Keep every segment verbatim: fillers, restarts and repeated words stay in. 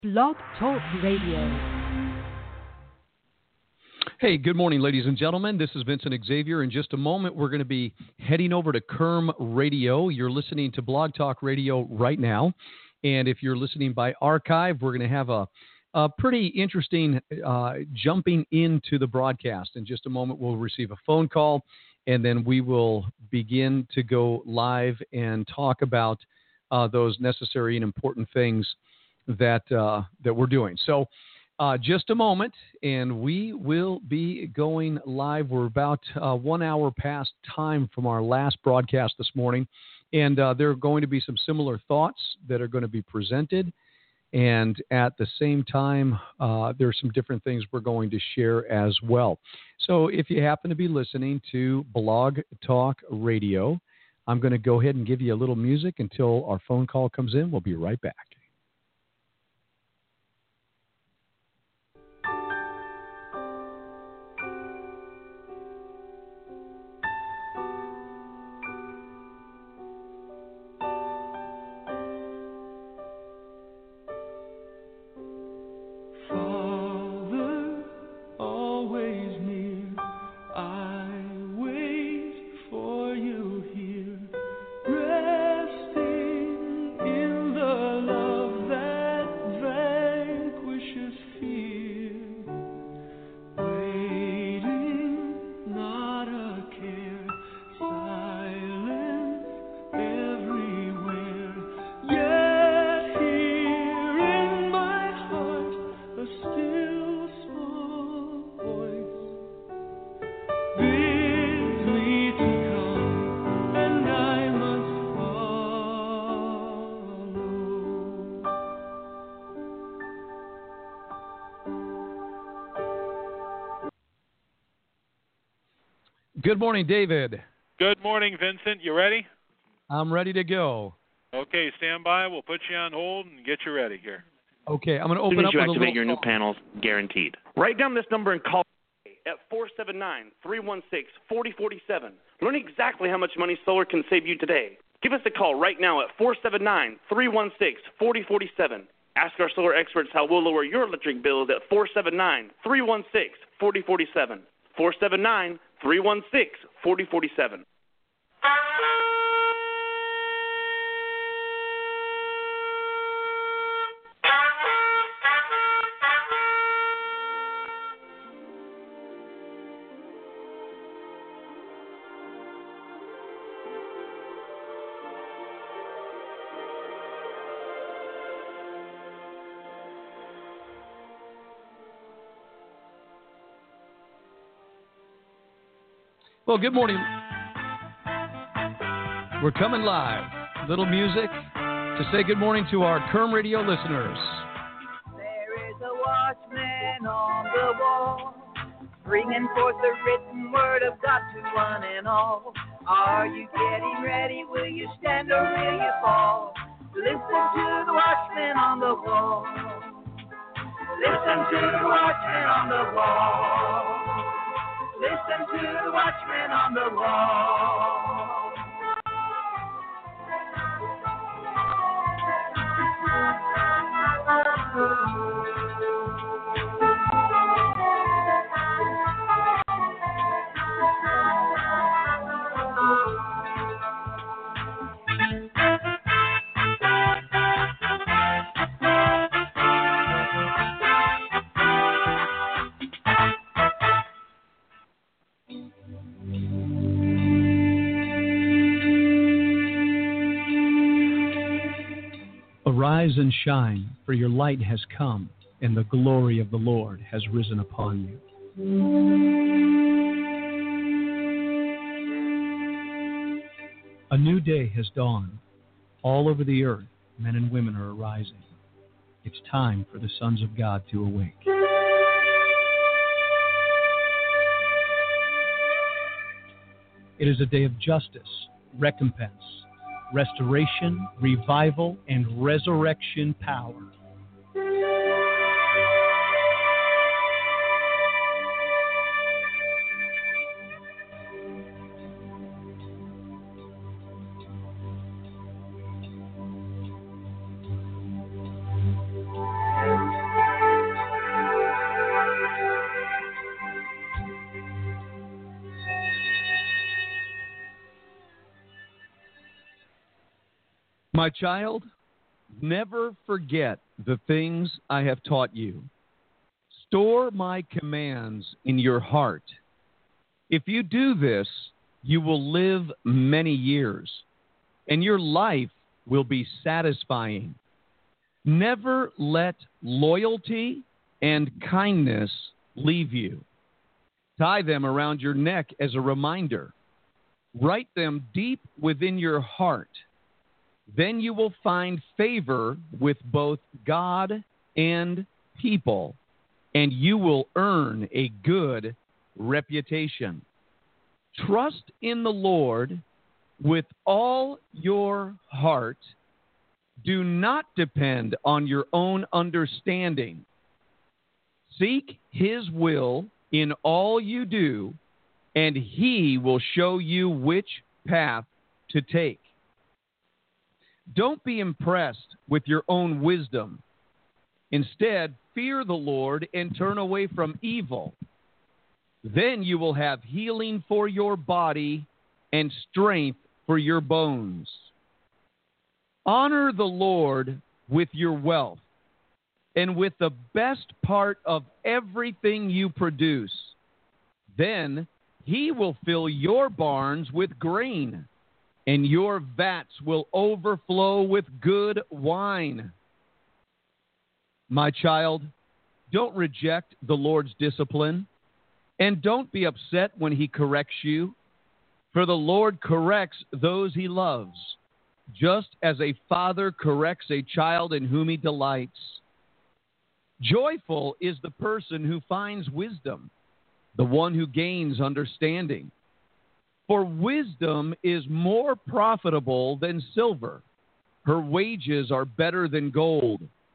Blog Talk Radio. Hey, good morning, ladies and gentlemen. This is Vincent Xavier. In just a moment, we're going to be heading over to Kerm Radio. You're listening to Blog Talk Radio right now. And if you're listening by archive, we're going to have a, a pretty interesting uh, jumping into the broadcast. In just a moment, we'll receive a phone call, and then we will begin to go live and talk about uh, those necessary and important things that uh, that we're doing. So uh, just a moment, and we will be going live. We're about uh, one hour past time from our last broadcast this morning, and uh, there are going to be some similar thoughts that are going to be presented, and at the same time, uh, there are some different things we're going to share as well. So if you happen to be listening to Blog Talk Radio, I'm going to go ahead and give you a little music until our phone call comes in. We'll be right back. Good morning, David. Good morning, Vincent. You ready? I'm ready to go. Okay, stand by. We'll put you on hold and get you ready here. Okay, I'm going to open as soon as up you with activate a your little... new panels, guaranteed. Write down this number and call at four seven nine, three one six, four zero four seven. Learn exactly how much money solar can save you today. Give us a call right now at four seven nine, three one six, four zero four seven. Ask our solar experts how we'll lower your electric bills at four seven nine, three one six, four zero four seven. four seven nine, three one six, four zero four seven. Well, good morning. We're coming live. Little music to say good morning to our Kerm Radio listeners. There is a watchman on the wall, bringing forth the written word of God to one and all. Are you getting ready? Will you stand or will you fall? Listen to the watchman on the wall. Listen to the watchman on the wall. Listen to the watchman on the wall. Arise and shine, for your light has come, and the glory of the Lord has risen upon you. A new day has dawned. All over the earth, men and women are arising. It's time for the sons of God to awake. It is a day of justice, recompense, restoration, revival, and resurrection power. My child, never forget the things I have taught you. Store my commands in your heart. If you do this, you will live many years, and your life will be satisfying. Never let loyalty and kindness leave you. Tie them around your neck as a reminder. Write them deep within your heart. Then you will find favor with both God and people, and you will earn a good reputation. Trust in the Lord with all your heart. Do not depend on your own understanding. Seek His will in all you do, and He will show you which path to take. Don't be impressed with your own wisdom. Instead, fear the Lord and turn away from evil. Then you will have healing for your body and strength for your bones. Honor the Lord with your wealth and with the best part of everything you produce. Then He will fill your barns with grain, and your vats will overflow with good wine. My child, don't reject the Lord's discipline, and don't be upset when He corrects you, for the Lord corrects those He loves, just as a father corrects a child in whom he delights. Joyful is the person who finds wisdom, the one who gains understanding. For wisdom is more profitable than silver. Her wages are better than gold.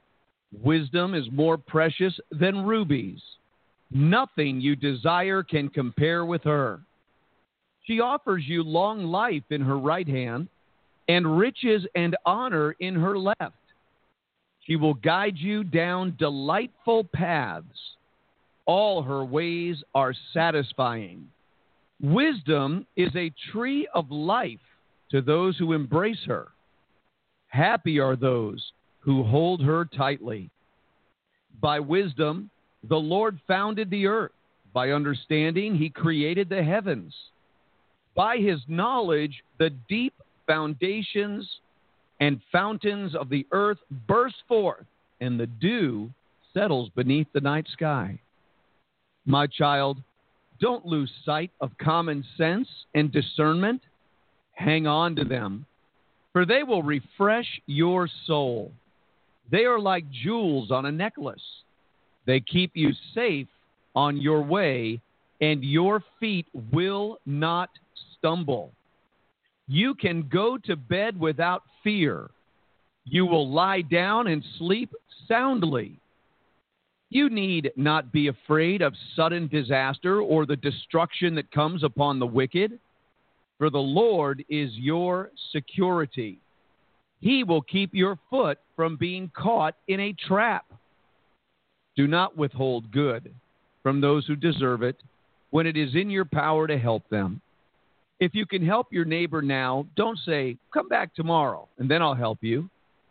Wisdom is more precious than rubies. Nothing you desire can compare with her. She offers you long life in her right hand and riches and honor in her left. She will guide you down delightful paths. All her ways are satisfying. Wisdom is a tree of life to those who embrace her. Happy are those who hold her tightly. By wisdom, the Lord founded the earth. By understanding, He created the heavens. By His knowledge, the deep foundations and fountains of the earth burst forth, and the dew settles beneath the night sky. My child, don't lose sight of common sense and discernment. Hang on to them, for they will refresh your soul. They are like jewels on a necklace. They keep you safe on your way, and your feet will not stumble. You can go to bed without fear. You will lie down and sleep soundly. You need not be afraid of sudden disaster or the destruction that comes upon the wicked, for the Lord is your security. He will keep your foot from being caught in a trap. Do not withhold good from those who deserve it when it is in your power to help them. If you can help your neighbor now, don't say, "Come back tomorrow, and then I'll help you."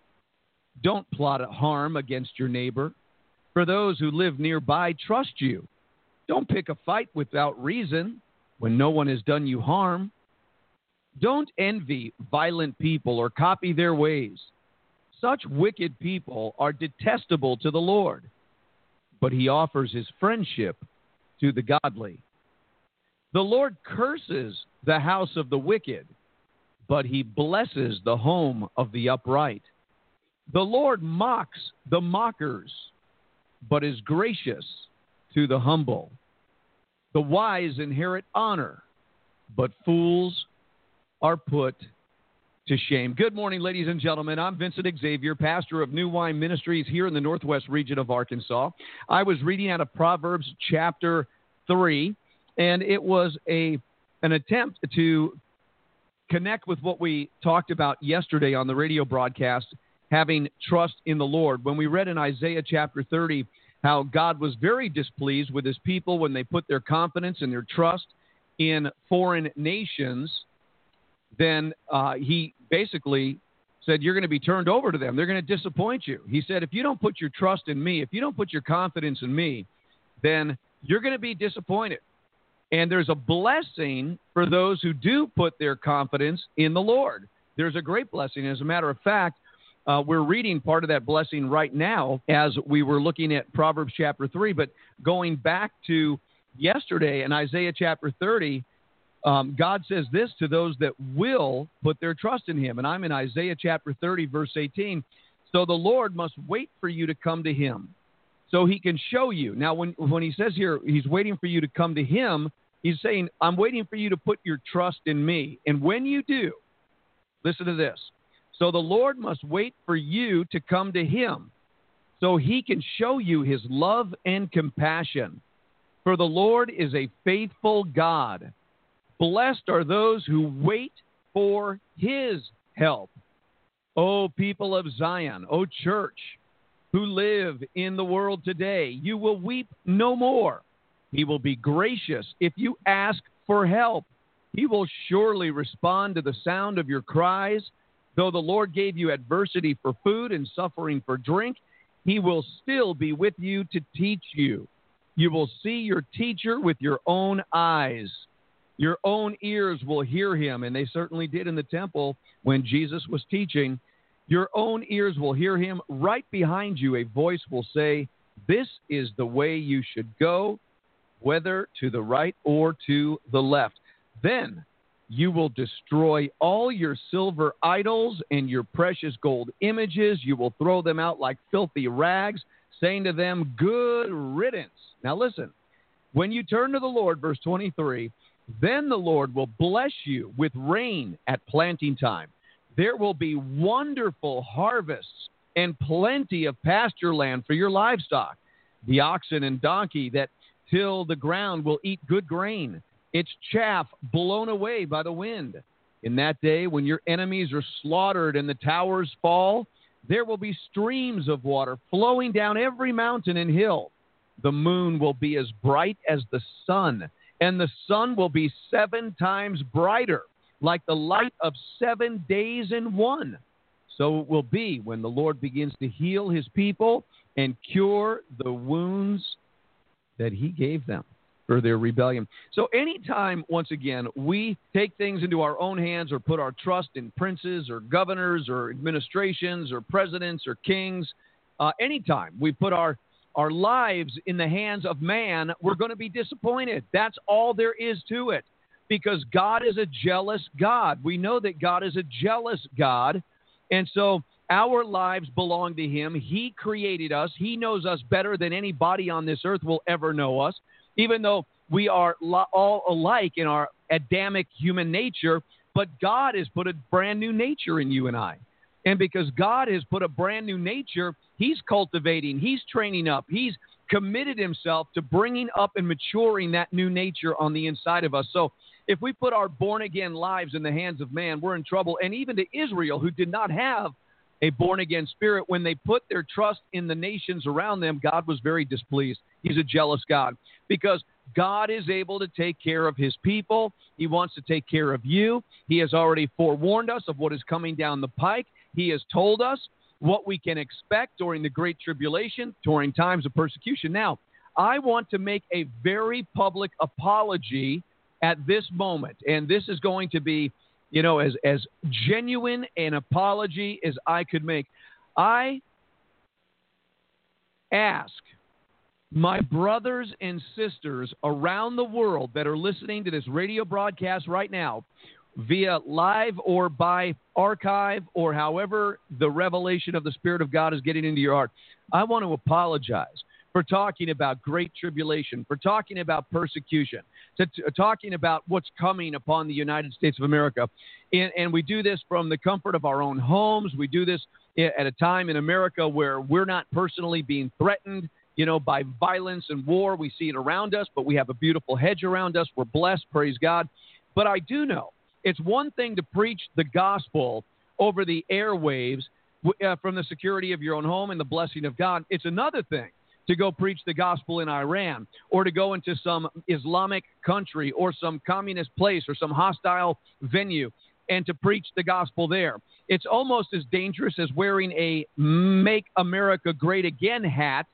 Don't plot harm against your neighbor, for those who live nearby trust you. Don't pick a fight without reason when no one has done you harm. Don't envy violent people or copy their ways. Such wicked people are detestable to the Lord, but He offers His friendship to the godly. The Lord curses the house of the wicked, but He blesses the home of the upright. The Lord mocks the mockers, but is gracious to the humble. The wise inherit honor, but fools are put to shame. Good morning, ladies and gentlemen. I'm Vincent Xavier, pastor of New Wine Ministries here in the Northwest region of Arkansas. I was reading out of Proverbs chapter three, and it was a an attempt to connect with what we talked about yesterday on the radio broadcast, having trust in the Lord. When we read in Isaiah chapter thirty how God was very displeased with His people when they put their confidence and their trust in foreign nations, then uh, He basically said, you're going to be turned over to them. They're going to disappoint you. He said, if you don't put your trust in me, if you don't put your confidence in me, then you're going to be disappointed. And there's a blessing for those who do put their confidence in the Lord. There's a great blessing. As a matter of fact, uh, we're reading part of that blessing right now as we were looking at Proverbs chapter three. But going back to yesterday in Isaiah chapter thirty, um, God says this to those that will put their trust in him. And I'm in Isaiah chapter thirty, verse eighteen. So the Lord must wait for you to come to him, so he can show you. Now, when, when he says here, he's waiting for you to come to him, he's saying, I'm waiting for you to put your trust in me. And when you do, listen to this. So the Lord must wait for you to come to him, so he can show you his love and compassion. For the Lord is a faithful God. Blessed are those who wait for his help. O people of Zion, O church, who live in the world today, you will weep no more. He will be gracious if you ask for help. He will surely respond to the sound of your cries. Though the Lord gave you adversity for food and suffering for drink, he will still be with you to teach you. You will see your teacher with your own eyes. Your own ears will hear him, and they certainly did in the temple when Jesus was teaching. Your own ears will hear him. Right behind you, a voice will say, this is the way you should go, whether to the right or to the left. Then you will destroy all your silver idols and your precious gold images. You will throw them out like filthy rags, saying to them, good riddance. Now listen, when you turn to the Lord, verse twenty-three, then the Lord will bless you with rain at planting time. There will be wonderful harvests and plenty of pasture land for your livestock. The oxen and donkey that till the ground will eat good grain, its chaff blown away by the wind. In that day, when your enemies are slaughtered and the towers fall, there will be streams of water flowing down every mountain and hill. The moon will be as bright as the sun, and the sun will be seven times brighter, like the light of seven days in one. So it will be when the Lord begins to heal his people and cure the wounds that he gave them for their rebellion. So anytime, once again, we take things into our own hands or put our trust in princes or governors or administrations or presidents or kings, uh, anytime we put our, our lives in the hands of man, we're going to be disappointed. That's all there is to it, because God is a jealous God. We know that God is a jealous God, and so our lives belong to him. He created us. He knows us better than anybody on this earth will ever know us. Even though we are all alike in our Adamic human nature, but God has put a brand new nature in you and I. And because God has put a brand new nature, he's cultivating, he's training up, he's committed himself to bringing up and maturing that new nature on the inside of us. So if we put our born-again lives in the hands of man, we're in trouble. And even to Israel, who did not have a born-again spirit, when they put their trust in the nations around them, God was very displeased. He's a jealous God, because God is able to take care of his people. He wants to take care of you. He has already forewarned us of what is coming down the pike. He has told us what we can expect during the Great Tribulation, during times of persecution. Now, I want to make a very public apology at this moment, and this is going to be, you know, as, as genuine an apology as I could make. I ask my brothers and sisters around the world that are listening to this radio broadcast right now, via live or by archive or however the revelation of the Spirit of God is getting into your heart, I want to apologize for talking about great tribulation, for talking about persecution, to, to talking about what's coming upon the United States of America. And, and we do this from the comfort of our own homes. We do this at a time in America where we're not personally being threatened, you know, by violence and war. We see it around us, but we have a beautiful hedge around us. We're blessed, praise God. But I do know it's one thing to preach the gospel over the airwaves uh, from the security of your own home and the blessing of God. It's another thing to go preach the gospel in Iran, or to go into some Islamic country or some communist place or some hostile venue and to preach the gospel there. It's almost as dangerous as wearing a Make America Great Again hat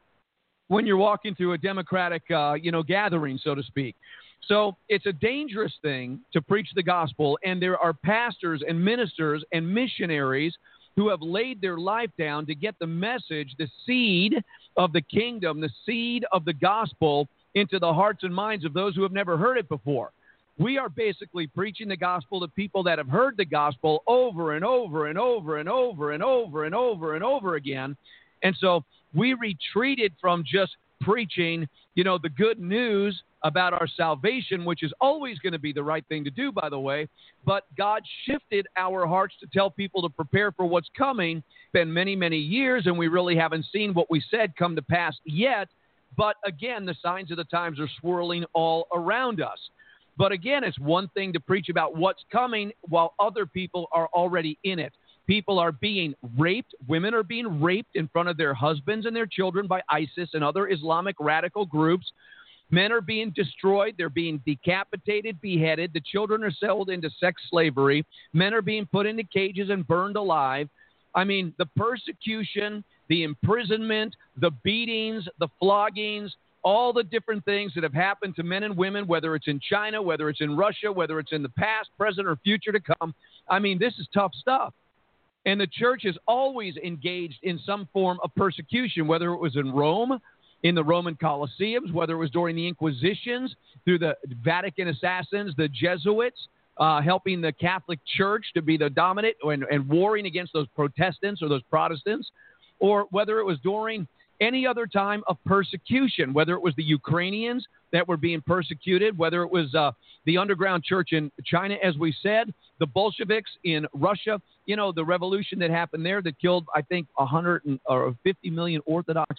when you're walking through a Democratic, uh, you know, gathering, so to speak. So it's a dangerous thing to preach the gospel, and there are pastors and ministers and missionaries who have laid their life down to get the message, the seed of the kingdom, the seed of the gospel into the hearts and minds of those who have never heard it before. We are basically preaching the gospel to people that have heard the gospel over and over and over and over and over and over and over again. And so we retreated from just preaching, you know, the good news about our salvation, which is always going to be the right thing to do, by the way. But God shifted our hearts to tell people to prepare for what's coming. It's been many, many years, and we really haven't seen what we said come to pass yet. But again, the signs of the times are swirling all around us. But again, it's one thing to preach about what's coming while other people are already in it. People are being raped. Women are being raped in front of their husbands and their children by ISIS and other Islamic radical groups. Men are being destroyed. They're being decapitated, beheaded. The children are sold into sex slavery. Men are being put into cages and burned alive. I mean, the persecution, the imprisonment, the beatings, the floggings, all the different things that have happened to men and women, whether it's in China, whether it's in Russia, whether it's in the past, present, or future to come. I mean, this is tough stuff. And the church is always engaged in some form of persecution, whether it was in Rome, in the Roman Colosseums, whether it was during the Inquisitions, through the Vatican assassins, the Jesuits, uh, helping the Catholic Church to be the dominant and, and warring against those Protestants or those Protestants, or whether it was during any other time of persecution, whether it was the Ukrainians that were being persecuted, whether it was uh, the underground church in China, as we said, the Bolsheviks in Russia, you know, the revolution that happened there that killed, I think, one hundred fifty million Orthodox,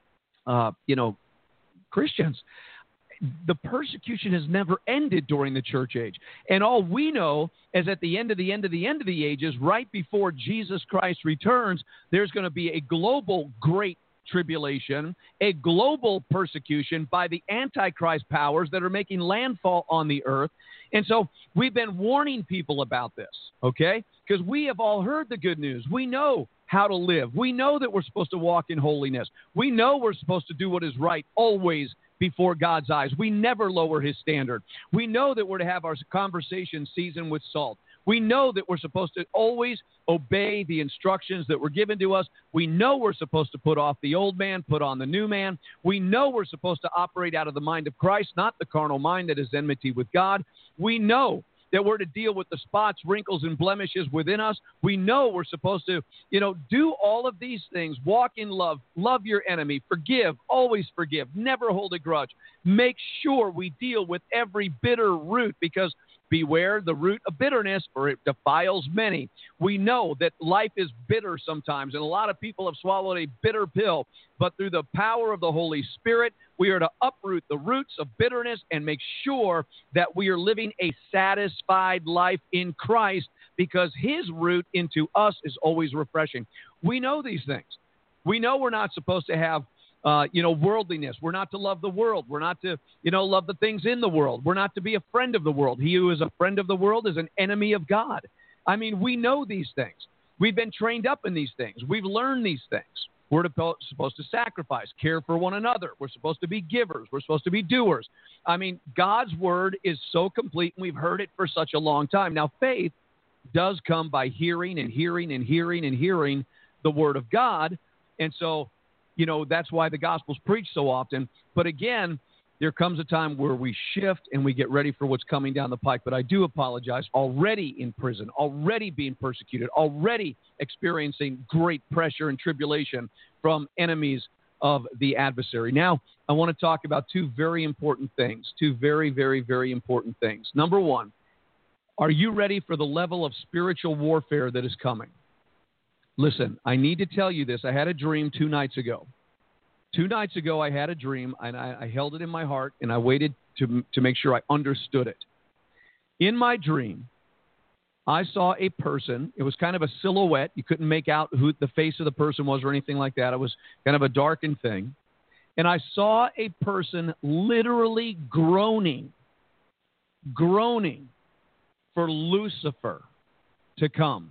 uh, you know, Christians. The persecution has never ended during the church age. And all we know is at the end of the end of the end of the ages, right before Jesus Christ returns, there's going to be a global great tribulation, a global persecution by the Antichrist powers that are making landfall on the earth. And so we've been warning people about this, okay? Because we have all heard the good news. We know how to live. We know that we're supposed to walk in holiness. We know we're supposed to do what is right always before God's eyes. We never lower his standard. We know that we're to have our conversation seasoned with salt. We know that we're supposed to always obey the instructions that were given to us. We know we're supposed to put off the old man, put on the new man. We know we're supposed to operate out of the mind of Christ, not the carnal mind that is enmity with God. We know that we're to deal with the spots, wrinkles, and blemishes within us. We know we're supposed to, you know, do all of these things. Walk in love, love your enemy, forgive, always forgive, never hold a grudge. Make sure we deal with every bitter root, because beware the root of bitterness, for it defiles many. We know that life is bitter sometimes, and a lot of people have swallowed a bitter pill. But through the power of the Holy Spirit, we are to uproot the roots of bitterness and make sure that we are living a satisfied life in Christ, because his root into us is always refreshing. We know these things. We know we're not supposed to have Uh, you know, worldliness. We're not to love the world. We're not to, you know, love the things in the world. We're not to be a friend of the world. He who is a friend of the world is an enemy of God. I mean, we know these things. We've been trained up in these things. We've learned these things. We're to, supposed to sacrifice, care for one another. We're supposed to be givers. We're supposed to be doers. I mean, God's word is so complete, and we've heard it for such a long time. Now, faith does come by hearing and hearing and hearing and hearing the word of God. And so, you know, that's why the gospel's preached so often. But again, there comes a time where we shift and we get ready for what's coming down the pike. But I do apologize. Already in prison, already being persecuted, already experiencing great pressure and tribulation from enemies of the adversary. Now, I want to talk about two very important things, two very, very, very important things. Number one, are you ready for the level of spiritual warfare that is coming? Listen, I need to tell you this. I had a dream two nights ago. Two nights ago, I had a dream, and I, I held it in my heart, and I waited to, to make sure I understood it. In my dream, I saw a person. It was kind of a silhouette. You couldn't make out who the face of the person was or anything like that. It was kind of a darkened thing. And I saw a person literally groaning, groaning for Lucifer to come.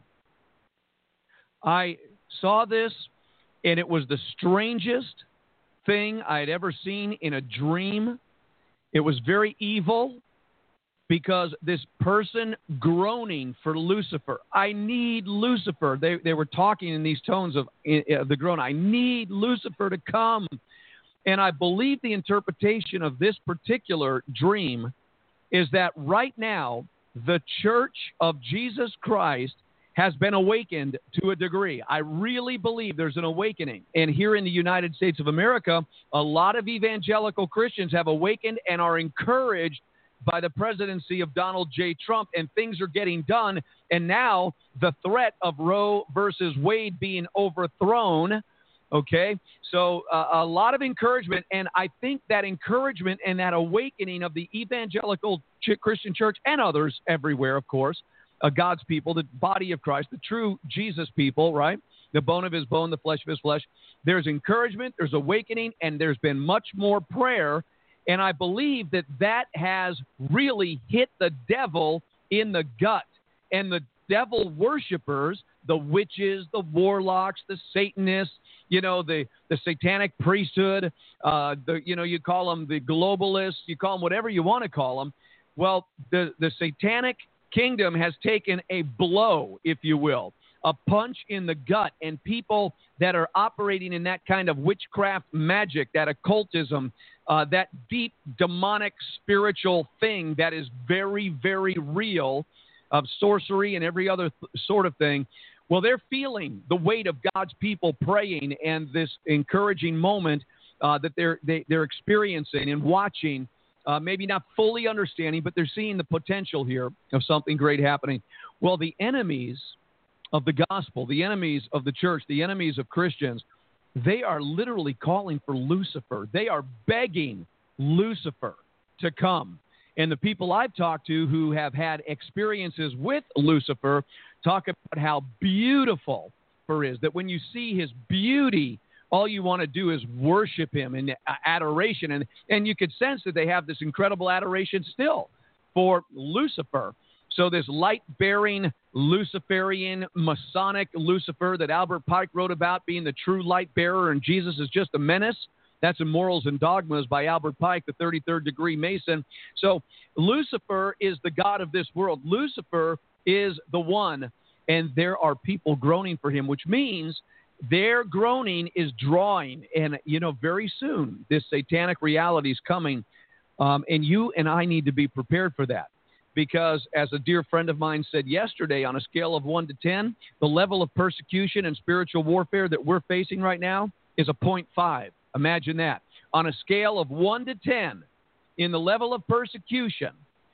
I saw this, and it was the strangest thing I had ever seen in a dream. It was very evil because this person groaning for Lucifer. I need Lucifer. They they were talking in these tones of uh, the groan. I need Lucifer to come. And I believe the interpretation of this particular dream is that right now the Church of Jesus Christ has been awakened to a degree. I really believe there's an awakening. And here in the United States of America, a lot of evangelical Christians have awakened and are encouraged by the presidency of Donald J. Trump, and things are getting done. And now the threat of Roe versus Wade being overthrown, okay? So uh, a lot of encouragement, and I think that encouragement and that awakening of the evangelical ch- Christian church and others everywhere, of course, Uh, God's people, the body of Christ, the true Jesus people, right? The bone of his bone, the flesh of his flesh. There's encouragement, there's awakening, and there's been much more prayer. And I believe that that has really hit the devil in the gut. And the devil worshipers, the witches, the warlocks, the Satanists, you know, the, the satanic priesthood, uh, the you know, you call them the globalists, you call them whatever you want to call them. Well, the, the satanic kingdom has taken a blow, if you will, a punch in the gut, and people that are operating in that kind of witchcraft magic, that occultism, uh, that deep demonic spiritual thing that is very, very real, of sorcery and every other th- sort of thing. Well, they're feeling the weight of God's people praying, and this encouraging moment uh, that they're they, they're experiencing and watching. Uh, maybe not fully understanding, but they're seeing the potential here of something great happening. Well, the enemies of the gospel, the enemies of the church, the enemies of Christians, they are literally calling for Lucifer. They are begging Lucifer to come. And the people I've talked to who have had experiences with Lucifer talk about how beautiful Lucifer is, that when you see his beauty, all you want to do is worship him in adoration. And, and you could sense that they have this incredible adoration still for Lucifer. So this light-bearing Luciferian, Masonic Lucifer that Albert Pike wrote about being the true light bearer and Jesus is just a menace. That's in Morals and Dogmas by Albert Pike, the thirty-third degree Mason. So Lucifer is the god of this world. Lucifer is the one, and there are people groaning for him, which means their groaning is drawing, and, you know, very soon this satanic reality is coming, um, and you and I need to be prepared for that, because as a dear friend of mine said yesterday, on a scale of one to ten, the level of persecution and spiritual warfare that we're facing right now is a point five. Imagine that. On a scale of one to ten, in the level of persecution,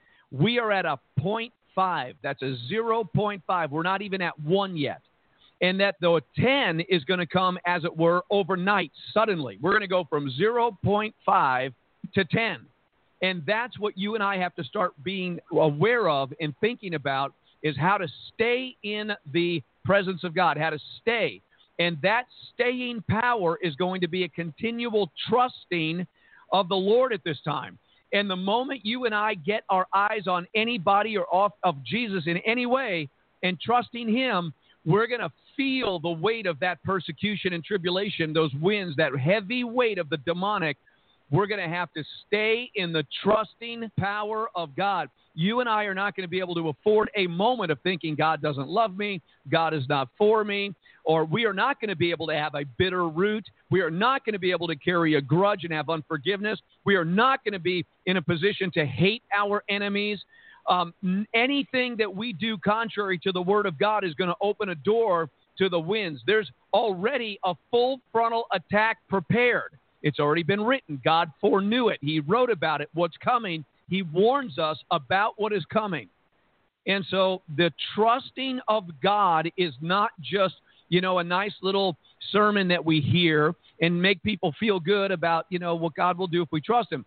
we are at a point five. That's a zero point five. We're not even at one yet. And that the ten is going to come, as it were, overnight, suddenly. We're going to go from zero point five to ten. And that's what you and I have to start being aware of and thinking about, is how to stay in the presence of God, how to stay. And that staying power is going to be a continual trusting of the Lord at this time. And the moment you and I get our eyes on anybody or off of Jesus in any way and trusting him, we're going to feel the weight of that persecution and tribulation, those winds, that heavy weight of the demonic. We're going to have to stay in the trusting power of God. You and I are not going to be able to afford a moment of thinking God doesn't love me, God is not for me, or we are not going to be able to have a bitter root. We are not going to be able to carry a grudge and have unforgiveness. We are not going to be in a position to hate our enemies. Um, anything that we do contrary to the Word of God is going to open a door to the winds. There's already a full frontal attack prepared. It's already been written. God foreknew it. He wrote about it, what's coming. He warns us about what is coming. And so the trusting of God is not just, you know, a nice little sermon that we hear and make people feel good about, you know, what God will do if we trust him.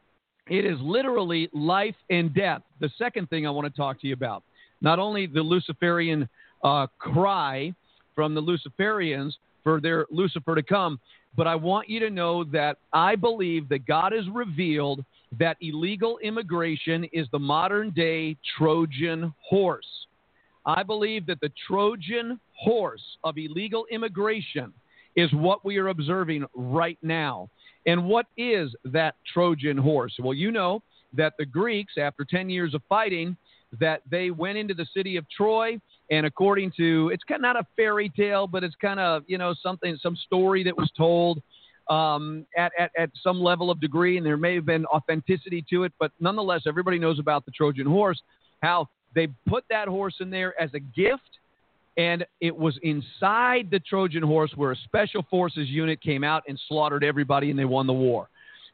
It is literally life and death. The second thing I want to talk to you about, not only the Luciferian uh, cry from the Luciferians for their Lucifer to come, but I want you to know that I believe that God has revealed that illegal immigration is the modern-day Trojan horse. I believe that the Trojan horse of illegal immigration is what we are observing right now. And what is that Trojan horse? Well, you know that the Greeks, after ten years of fighting, that they went into the city of Troy, and according to, it's kind of not a fairy tale, but it's kind of, you know, something, some story that was told um, at, at, at some level of degree, and there may have been authenticity to it, but nonetheless, everybody knows about the Trojan horse, how they put that horse in there as a gift, and it was inside the Trojan horse where a special forces unit came out and slaughtered everybody, and they won the war.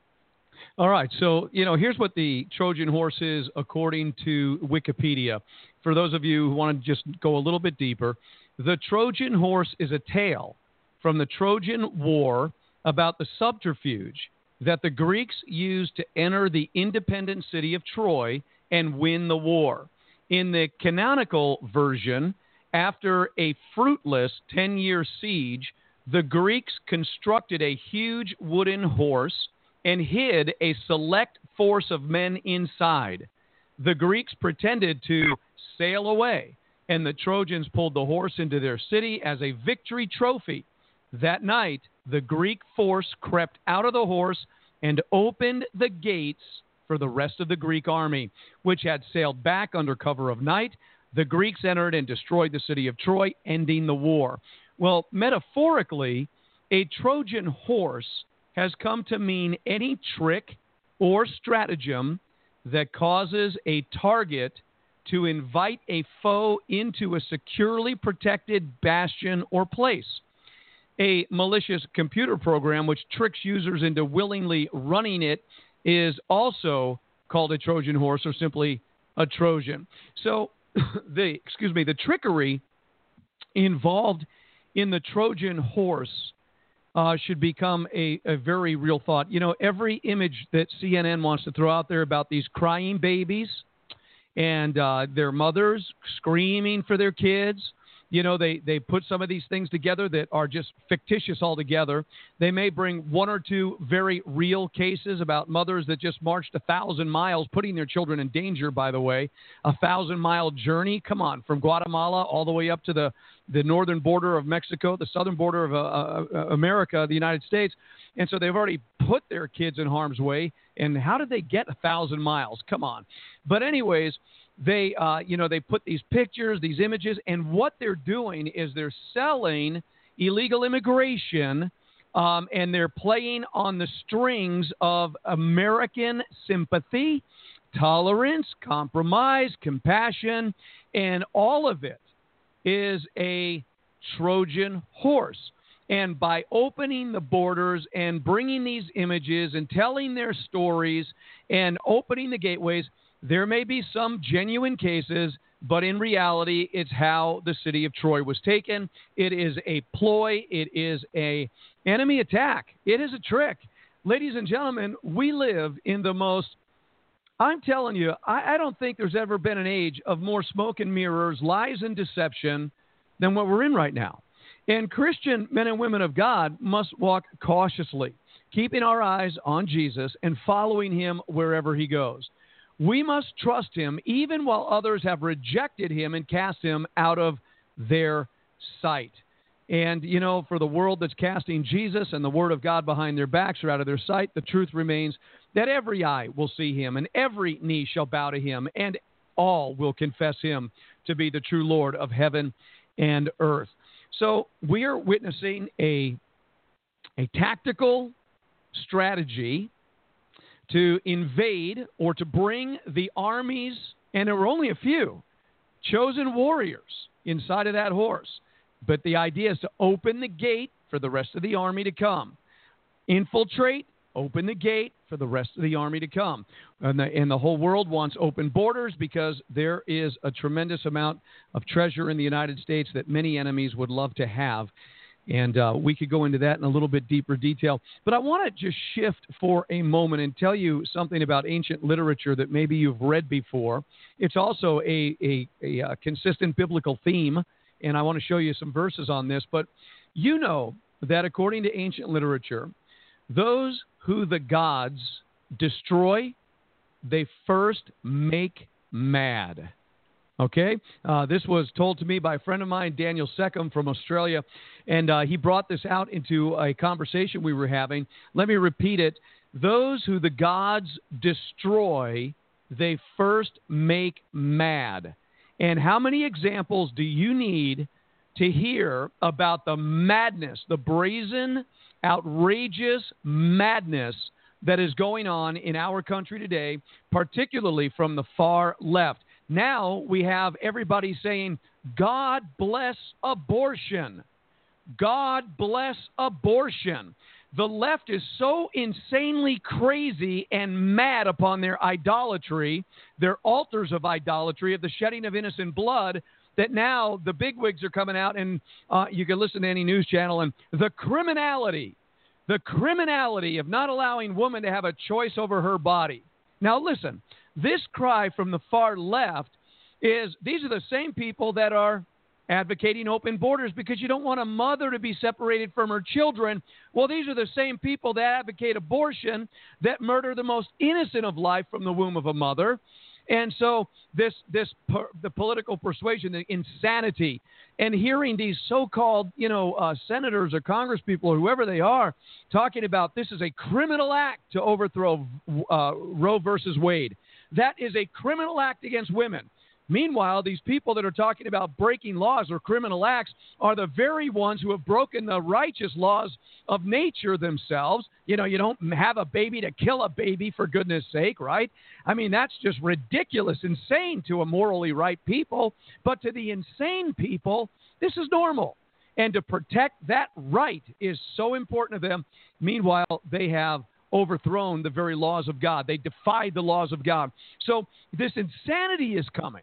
All right, so, you know, here's what the Trojan horse is according to Wikipedia. For those of you who want to just go a little bit deeper, the Trojan horse is a tale from the Trojan War about the subterfuge that the Greeks used to enter the independent city of Troy and win the war. In the canonical version, after a fruitless ten-year siege, the Greeks constructed a huge wooden horse and hid a select force of men inside. The Greeks pretended to sail away, and the Trojans pulled the horse into their city as a victory trophy. That night, the Greek force crept out of the horse and opened the gates for the rest of the Greek army, which had sailed back under cover of night. The Greeks entered and destroyed the city of Troy, ending the war. Well, metaphorically, a Trojan horse has come to mean any trick or stratagem that causes a target to invite a foe into a securely protected bastion or place. A malicious computer program which tricks users into willingly running it is also called a Trojan horse, or simply a Trojan. So the excuse me, the trickery involved in the Trojan horse uh, should become a, a very real thought. You know, every image that C N N wants to throw out there about these crying babies and uh, their mothers screaming for their kids, you know, they, they put some of these things together that are just fictitious altogether. They may bring one or two very real cases about mothers that just marched a thousand miles, putting their children in danger, by the way, a thousand mile journey. Come on, from Guatemala all the way up to the, the northern border of Mexico, the southern border of uh, uh, America, the United States. And so they've already put their kids in harm's way. And how did they get a thousand miles? Come on. But anyways, They, uh, you know, they put these pictures, these images, and what they're doing is they're selling illegal immigration, um, and they're playing on the strings of American sympathy, tolerance, compromise, compassion, and all of it is a Trojan horse. And by opening the borders and bringing these images and telling their stories and opening the gateways, there may be some genuine cases, but in reality, it's how the city of Troy was taken. It is a ploy. It is a enemy attack. It is a trick. Ladies and gentlemen, we live in the most, I'm telling you, I, I don't think there's ever been an age of more smoke and mirrors, lies and deception than what we're in right now. And Christian men and women of God must walk cautiously, keeping our eyes on Jesus and following him wherever he goes. We must trust him even while others have rejected him and cast him out of their sight. And, you know, for the world that's casting Jesus and the word of God behind their backs or out of their sight, the truth remains that every eye will see him and every knee shall bow to him and all will confess him to be the true Lord of heaven and earth. So we are witnessing a, a tactical strategy to invade or to bring the armies, and there were only a few, chosen warriors inside of that horse. But the idea is to open the gate for the rest of the army to come. Infiltrate, open the gate for the rest of the army to come. And the, and the whole world wants open borders because there is a tremendous amount of treasure in the United States that many enemies would love to have. And uh, we could go into that in a little bit deeper detail. But I want to just shift for a moment and tell you something about ancient literature that maybe you've read before. It's also a, a, a, a consistent biblical theme, and I want to show you some verses on this. But you know that according to ancient literature, those who the gods destroy, they first make mad. Okay? Uh, this was told to me by a friend of mine, Daniel Seckham from Australia, and uh, he brought this out into a conversation we were having. Let me repeat it. Those who the gods destroy, they first make mad. And how many examples do you need to hear about the madness, the brazen, outrageous madness that is going on in our country today, particularly from the far left? Now we have everybody saying, God bless abortion. God bless abortion. The left is so insanely crazy and mad upon their idolatry, their altars of idolatry, of the shedding of innocent blood, that now the bigwigs are coming out, and uh, you can listen to any news channel, and the criminality, the criminality of not allowing women to have a choice over her body. Now listen, this cry from the far left is, these are the same people that are advocating open borders because you don't want a mother to be separated from her children. Well, these are the same people that advocate abortion, that murder the most innocent of life from the womb of a mother. And so this, this the political persuasion, the insanity, and hearing these so-called, you know, uh, senators or congresspeople or whoever they are talking about this is a criminal act to overthrow uh, Roe versus Wade. That is a criminal act against women. Meanwhile, these people that are talking about breaking laws or criminal acts are the very ones who have broken the righteous laws of nature themselves. You know, you don't have a baby to kill a baby, for goodness sake, right? I mean, that's just ridiculous, insane to a morally right people. But to the insane people, this is normal. And to protect that right is so important to them. Meanwhile, they have overthrown the very laws of God. They defied the laws of God. So this insanity is coming.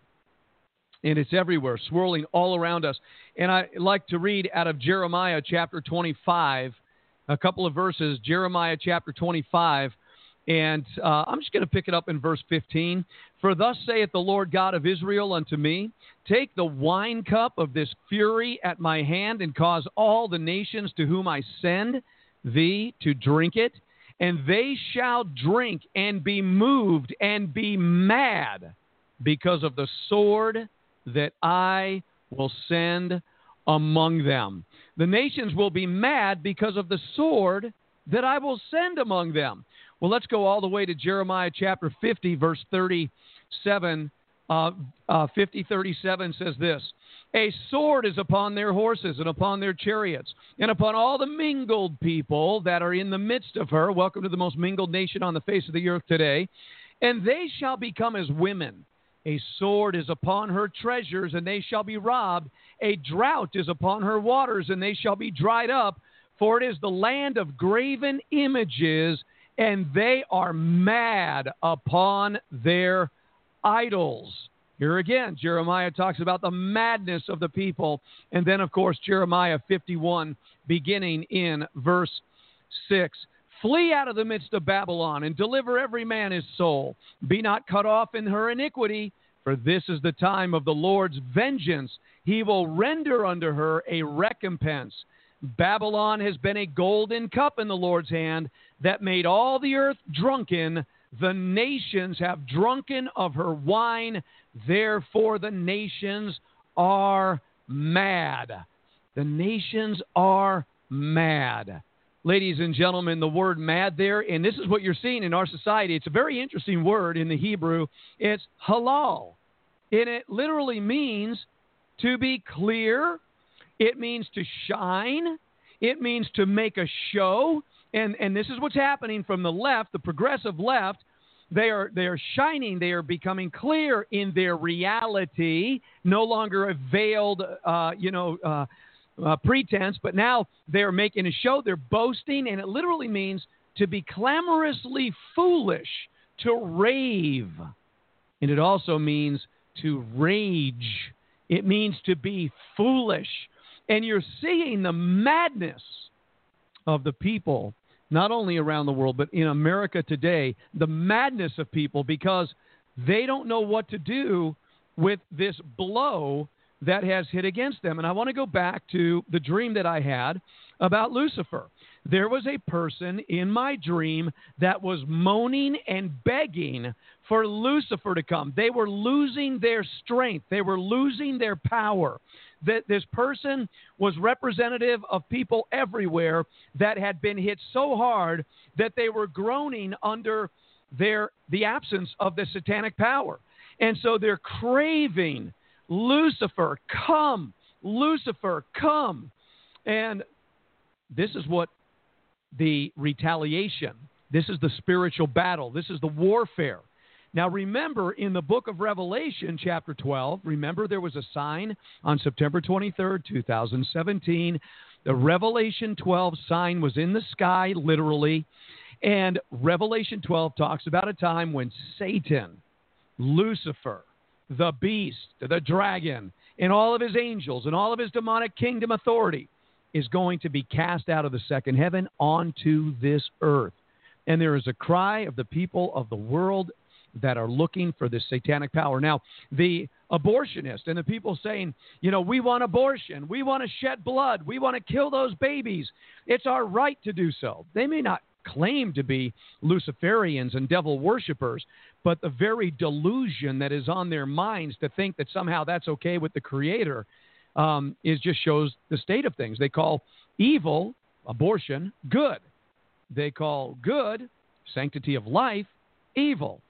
And it's everywhere, swirling all around us. And I like to read out of Jeremiah chapter twenty-five, a couple of verses, Jeremiah chapter twenty-five. And uh, I'm just going to pick it up in verse fifteen. For thus saith the Lord God of Israel unto me, take the wine cup of this fury at my hand, and cause all the nations to whom I send thee to drink it. And they shall drink and be moved and be mad because of the sword that I will send among them. The nations will be mad because of the sword that I will send among them. Well, let's go all the way to Jeremiah chapter fifty, verse thirty-seven. Uh, uh, fifty thirty-seven says this: a sword is upon their horses and upon their chariots, and upon all the mingled people that are in the midst of her. Welcome to the most mingled nation on the face of the earth today. And they shall become as women. A sword is upon her treasures, and they shall be robbed. A drought is upon her waters, and they shall be dried up. For it is the land of graven images, and they are mad upon their idols. Here again, Jeremiah talks about the madness of the people. And then, of course, Jeremiah fifty-one, beginning in verse six. Flee out of the midst of Babylon, and deliver every man his soul. Be not cut off in her iniquity, for this is the time of the Lord's vengeance. He will render unto her a recompense. Babylon has been a golden cup in the Lord's hand that made all the earth drunken. The nations have drunken of her wine. Therefore the nations are mad. The nations are mad. Ladies and gentlemen, the word mad there, and this is what you're seeing in our society. It's a very interesting word in the Hebrew. It's halal. And it literally means to be clear. It means to shine. It means to make a show. And, and this is what's happening from the left, the progressive left. They are, they are shining. They are becoming clear in their reality, no longer a veiled, uh, you know, uh, Uh, pretense, but now they're making a show, they're boasting, and it literally means to be clamorously foolish, to rave. And it also means to rage. It means to be foolish. And you're seeing the madness of the people, not only around the world, but in America today, the madness of people, because they don't know what to do with this blow that has hit against them. And I want to go back to the dream that I had about Lucifer. There was a person in my dream that was moaning and begging for Lucifer to come. They were losing their strength. They were losing their power. That this person was representative of people everywhere that had been hit so hard that they were groaning under their the absence of the satanic power. And so they're craving, Lucifer, come, Lucifer, come. And this is what the retaliation, this is the spiritual battle, this is the warfare. Now remember, in the book of Revelation, chapter twelve, remember there was a sign on September twenty-third, two thousand seventeen. The Revelation twelve sign was in the sky, literally. And Revelation twelve talks about a time when Satan, Lucifer, the beast, the dragon, and all of his angels and all of his demonic kingdom authority is going to be cast out of the second heaven onto this earth. And there is a cry of the people of the world that are looking for this satanic power. Now, the abortionist and the people saying, you know, we want abortion, we want to shed blood, we want to kill those babies. It's our right to do so. They may not claim to be Luciferians and devil worshipers, but the very delusion that is on their minds to think that somehow that's okay with the Creator um, is just shows the state of things. They call evil, abortion, good. They call good, sanctity of life, evil.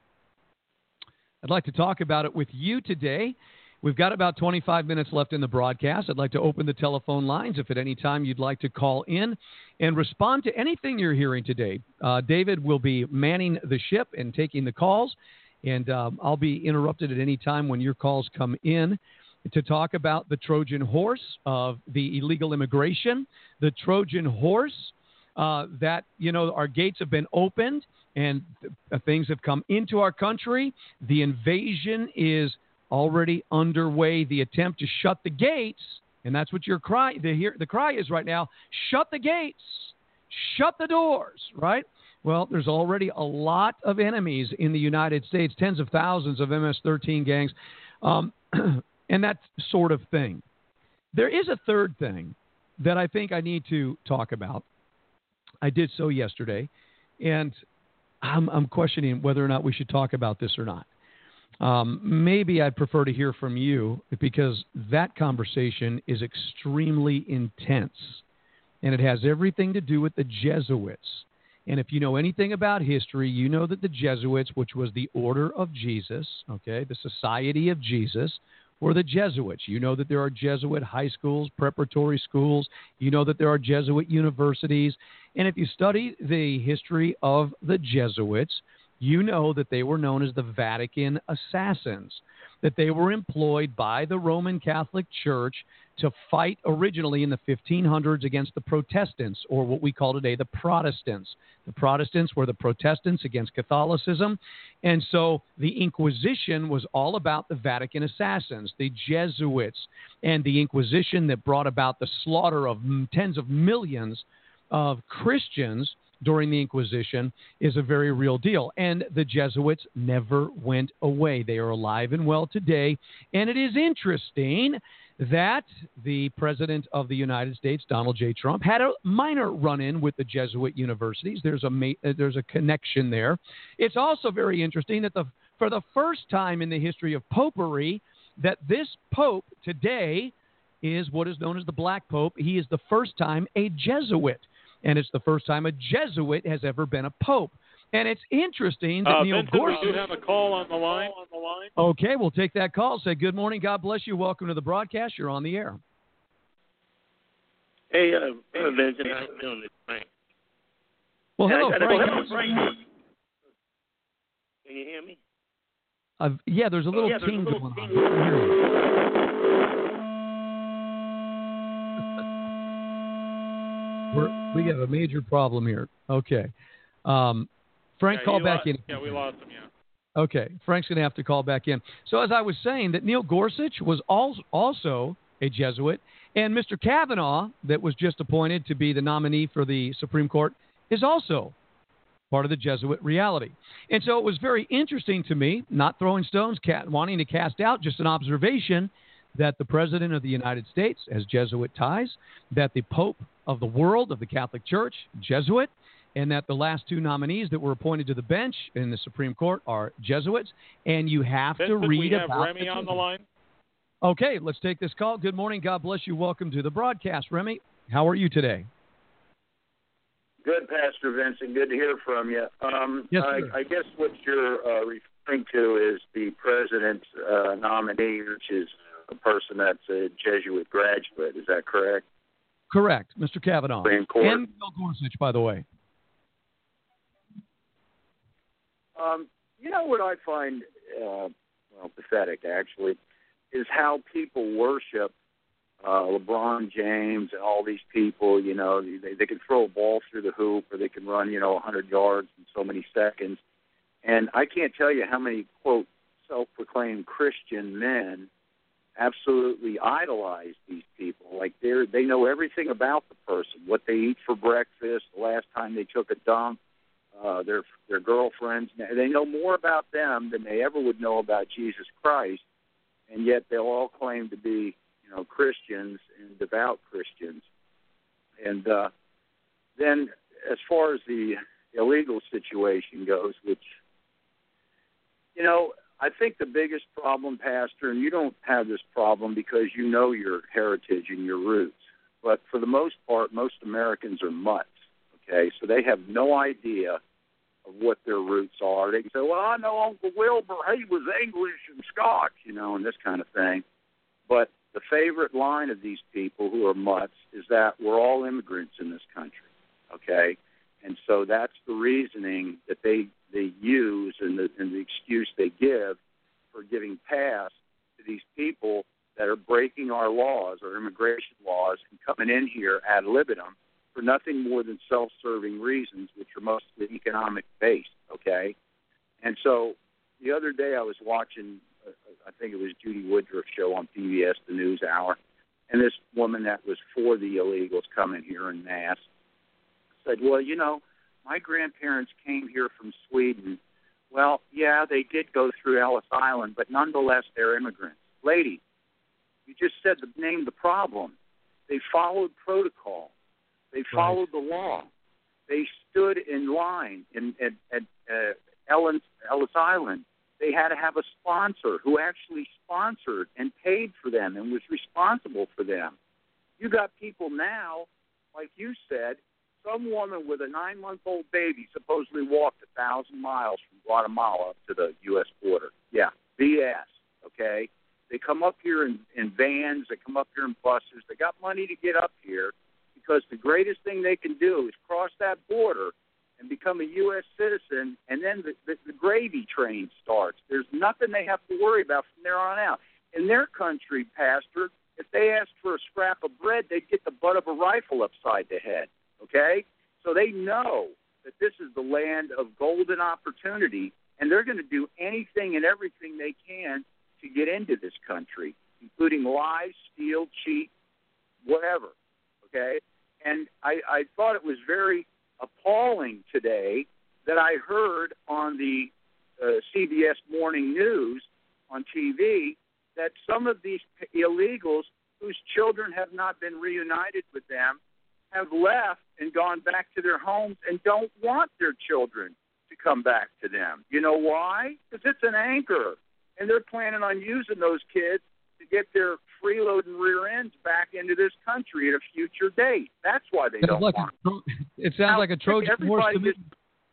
I'd like to talk about it with you today. We've got about twenty-five minutes left in the broadcast. I'd like to open the telephone lines if at any time you'd like to call in and respond to anything you're hearing today. Uh, David will be manning the ship and taking the calls, and um, I'll be interrupted at any time when your calls come in to talk about the Trojan horse of the illegal immigration, the Trojan horse uh, that, you know, our gates have been opened and th- things have come into our country. The invasion is already underway. The attempt to shut the gates, and that's what your cry, the, here, the cry is right now, shut the gates, shut the doors, right? Well, there's already a lot of enemies in the United States, tens of thousands of M S thirteen gangs, um, and that sort of thing. There is a third thing that I think I need to talk about. I did so yesterday, and I'm, I'm questioning whether or not we should talk about this or not. Um, maybe I'd prefer to hear from you because that conversation is extremely intense, and it has everything to do with the Jesuits. And if you know anything about history, you know that the Jesuits, which was the Order of Jesus, okay, the Society of Jesus, were the Jesuits. You know that there are Jesuit high schools, preparatory schools. You know that there are Jesuit universities. And if you study the history of the Jesuits, you know that they were known as the Vatican assassins, that they were employed by the Roman Catholic Church to fight originally in the fifteen hundreds against the Protestants, or what we call today the Protestants. The Protestants were the Protestants against Catholicism. And so the Inquisition was all about the Vatican assassins, the Jesuits, and the Inquisition that brought about the slaughter of tens of millions of Christians during the Inquisition is a very real deal. And the Jesuits never went away. They are alive and well today. And it is interesting that the President of the United States, Donald J. Trump, had a minor run-in with the Jesuit universities. There's a ma- there's a connection there. It's also very interesting that the for the first time in the history of popery, that this pope today is what is known as the Black Pope. He is the first time a Jesuit. And it's the first time a Jesuit has ever been a pope. And it's interesting that uh, Neil Vincent, Gorsuch... we do have a call on the line. Okay, we'll take that call. Say, good morning, God bless you. Welcome to the broadcast. You're on the air. Hey, uh, Vincent, how you doing this morning? Well, hello, Frank. Frank. Can you hear me? Uh, yeah, there's a little yeah, ting a little going ting. on. We're, we have a major problem here. Okay. Um, Frank, yeah, call back lost, in. Yeah, we lost him, yeah. Okay. Frank's going to have to call back in. So as I was saying, that Neil Gorsuch was also a Jesuit, and Mister Kavanaugh, that was just appointed to be the nominee for the Supreme Court, is also part of the Jesuit reality. And so it was very interesting to me, not throwing stones, wanting to cast out, just an observation, that the President of the United States has Jesuit ties, that the Pope of the world, of the Catholic Church, Jesuit, and that the last two nominees that were appointed to the bench in the Supreme Court are Jesuits, and you have Vincent, to read we have about Remy on the line. Okay, let's take this call. Good morning. God bless you. Welcome to the broadcast. Remy, how are you today? Good, Pastor Vincent. Good to hear from you. Um, yes, I, sir. I guess what you're uh, referring to is the president's uh, nominee, which is a person that's a Jesuit graduate. Is that correct? Correct, Mister Kavanaugh. Supreme Court. And Bill Gorsuch, by the way. Um, you know what I find, uh, well, pathetic, actually, is how people worship uh, LeBron James and all these people. You know, they, they can throw a ball through the hoop, or they can run, you know, one hundred yards in so many seconds. And I can't tell you how many, quote, self-proclaimed Christian men absolutely idolize these people. Like, they're, they know everything about the person, what they eat for breakfast, the last time they took a dump, uh, their their girlfriends. They know more about them than they ever would know about Jesus Christ, and yet they'll all claim to be, you know, Christians and devout Christians. And uh, then as far as the illegal situation goes, which, you know, I think the biggest problem, Pastor, and you don't have this problem because you know your heritage and your roots, but for the most part, most Americans are mutts, okay? So they have no idea of what their roots are. They can say, well, I know Uncle Wilbur, he was English and Scotch, you know, and this kind of thing. But the favorite line of these people who are mutts is that we're all immigrants in this country, okay? And so that's the reasoning that they, they use and the, and the excuse they give for giving pass to these people that are breaking our laws, our immigration laws, and coming in here ad libitum for nothing more than self-serving reasons, which are mostly economic-based, okay? And so the other day I was watching, uh, I think it was Judy Woodruff's show on P B S, the News Hour, and this woman that was for the illegals coming here en masse said, well, you know, my grandparents came here from Sweden. Well, yeah, they did go through Ellis Island, but nonetheless, they're immigrants. Lady, you just said the name the problem. They followed protocol. They followed right. the law. They stood in line in, at, at uh, Ellis, Ellis Island. They had to have a sponsor who actually sponsored and paid for them and was responsible for them. You got people now, like you said, some woman with a nine-month-old baby supposedly walked a thousand miles from Guatemala up to the U S border. Yeah, B S, okay? They come up here in, in vans. They come up here in buses. They got money to get up here because the greatest thing they can do is cross that border and become a U S citizen, and then the, the, the gravy train starts. There's nothing they have to worry about from there on out. In their country, Pastor, if they asked for a scrap of bread, they'd get the butt of a rifle upside the head. Okay? So they know that this is the land of golden opportunity, and they're going to do anything and everything they can to get into this country, including lie, steal, cheat, whatever. Okay? And I, I thought it was very appalling today that I heard on the uh, C B S Morning News on T V that some of these illegals whose children have not been reunited with them have left and gone back to their homes and don't want their children to come back to them. You know why? Because it's an anchor, and they're planning on using those kids to get their freeloading rear ends back into this country at a future date. That's why they sounds don't like want a, It sounds how like a Trojan horse to me. Is,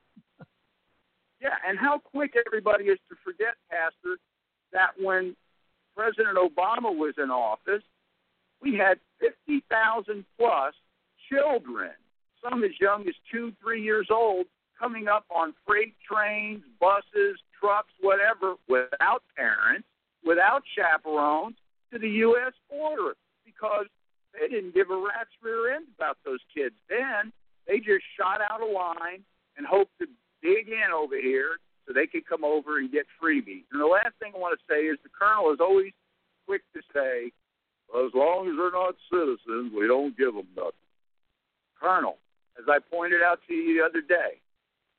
yeah, and how quick everybody is to forget, Pastor, that when President Obama was in office, we had fifty thousand plus children, some as young as two, three years old, coming up on freight trains, buses, trucks, whatever, without parents, without chaperones, to the U S border because they didn't give a rat's rear end about those kids then. They just shot out a line and hoped to dig in over here so they could come over and get freebies. And the last thing I want to say is the colonel is always quick to say, well, as long as they're not citizens, we don't give them nothing. Colonel, as I pointed out to you the other day,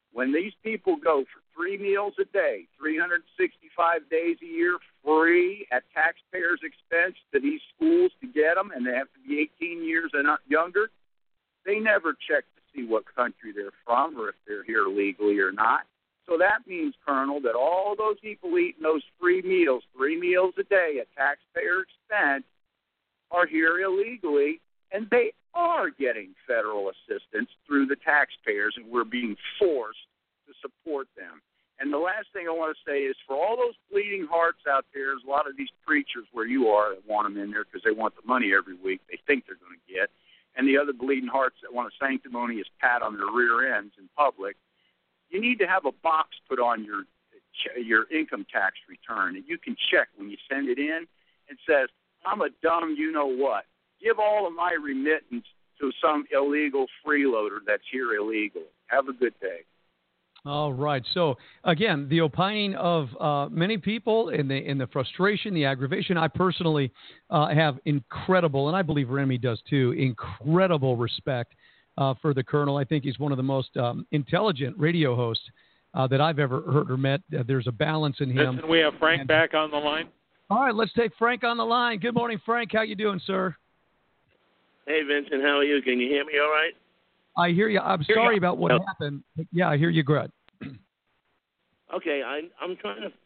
When these people go for three meals a day, three hundred sixty-five days a year, free at taxpayers' expense to these schools to get them, and they have to be eighteen years and younger, they never check to see what country they're from or if they're here legally or not. So that means, Colonel, that all those people eating those free meals, three meals a day at taxpayer expense, are here illegally, and they are getting federal assistance through the taxpayers, and we're being forced to support them. And the last thing I want to say is for all those bleeding hearts out there, there's a lot of these preachers where you are that want them in there because they want the money every week they think they're going to get, and the other bleeding hearts that want a sanctimonious pat on their rear ends in public. You need to have a box put on your your income tax return that you can check when you send it in. It says, I'm a dumb you-know-what. Give all of my remittance to some illegal freeloader that's here illegally. Have a good day. All right. So, again, the opining of uh, many people in the in the frustration, the aggravation, I personally uh, have incredible, and I believe Remy does too, incredible respect uh, for the Colonel. I think he's one of the most um, intelligent radio hosts uh, that I've ever heard or met. Uh, there's a balance in him. Listen, we have Frank and, back on the line. All right, let's take Frank on the line. Good morning, Frank. How you doing, sir? Hey, Vincent. How are you? Can you hear me all right? I hear you. I'm hear sorry you. about what no. happened. Yeah, I hear you, good. Okay, I, I'm trying to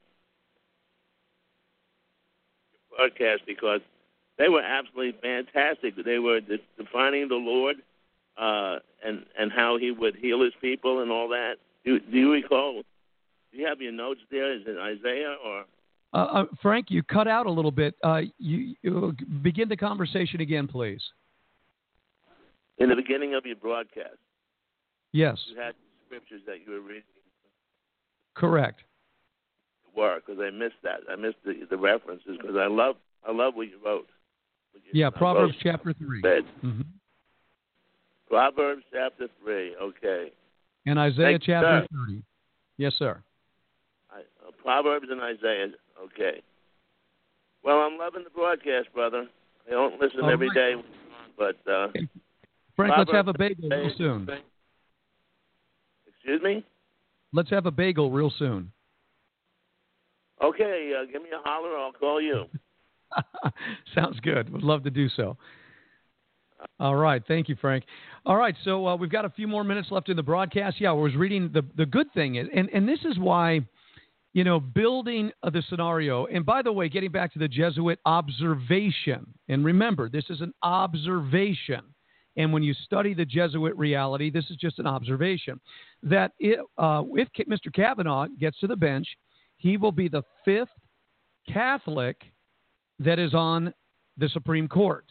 broadcast because they were absolutely fantastic. They were de- defining the Lord uh, and and how He would heal His people and all that. Do, do you recall? Do you have your notes there? Is it Isaiah or? Uh, uh, Frank, you cut out a little bit. Uh, you, you begin the conversation again, please. In the beginning of your broadcast. Yes. You had scriptures that you were reading. Correct. Were because I missed that. I missed the, the references because I love I love what you wrote. What you, yeah, I Proverbs wrote, chapter three. Mm-hmm. Proverbs chapter three. Okay. And Isaiah Thank chapter you, thirty. Yes, sir. I, uh, Proverbs and Isaiah. Okay. Well, I'm loving the broadcast, brother. I don't listen All every right. day, but uh, Frank, Proverbs let's have a bagel real soon. Excuse me? Let's have a bagel real soon. Okay, uh, give me a holler. I'll call you. Sounds good. Would love to do so. All right. Thank you, Frank. All right. So uh, we've got a few more minutes left in the broadcast. Yeah, I was reading the, the good thing. Is, and, and this is why, you know, building uh, the scenario. And by the way, getting back to the Jesuit observation. And remember, this is an observation. And when you study the Jesuit reality, this is just an observation, that it, uh, if Mister Kavanaugh gets to the bench, he will be the fifth Catholic that is on the Supreme Court.